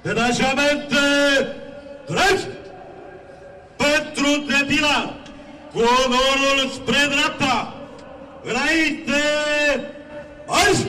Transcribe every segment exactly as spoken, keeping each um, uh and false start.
Detachamente drept pentru depilar, cu onorul spre dreapta, înainte, marș!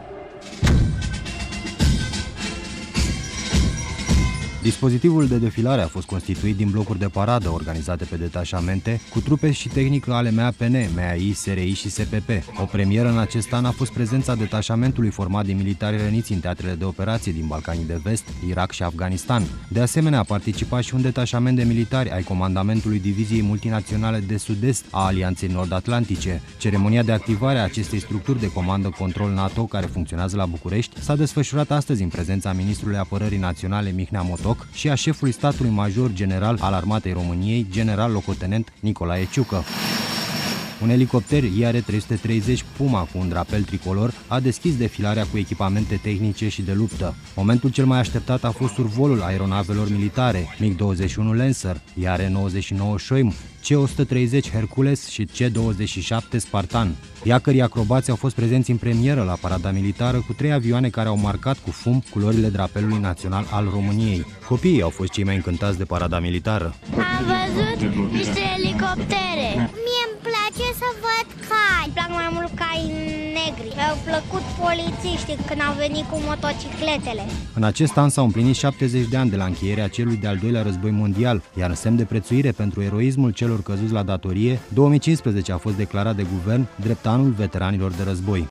Dispozitivul de defilare a fost constituit din blocuri de paradă organizate pe detașamente, cu trupe și tehnică ale M A P N, M A I, S R I și S P P. O premieră în acest an a fost prezența detașamentului format din militari răniți în teatrele de operație din Balcanii de Vest, Irak și Afganistan. De asemenea, a participat și un detașament de militari ai Comandamentului Diviziei Multinaționale de Sud-Est a Alianței Nord-Atlantice. Ceremonia de activare a acestei structuri de comandă control NATO, care funcționează la București, s-a desfășurat astăzi în prezența Ministrului Apărării Naționale Mihnea Motoc și a șefului statului major general al Armatei României, general locotenent Nicolae Ciucă. Un elicopter I R trei sute treizeci Puma cu un drapel tricolor a deschis defilarea cu echipamente tehnice și de luptă. Momentul cel mai așteptat a fost survolul aeronavelor militare, MiG douăzeci și unu Lancer, I R nouăzeci și nouă Shoim, C o sută treizeci Hercules și C douăzeci și șapte Spartan. Iacării acrobați au fost prezenți în premieră la parada militară cu trei avioane care au marcat cu fum culorile drapelului național al României. Copiii au fost cei mai încântați de parada militară. Am văzut niște elicoptere. Mie îmi place să văd cai. Îmi plac mai mult cai negri. Mi-au plăcut polițiștii când au venit cu motocicletele. În acest an s-au împlinit șaptezeci de ani de la încheierea celui de-al doilea război mondial, iar în semn de prețuire pentru eroismul celor căzuți la datorie, două mii cincisprezece a fost declarat de guvern drept anul veteranilor de război.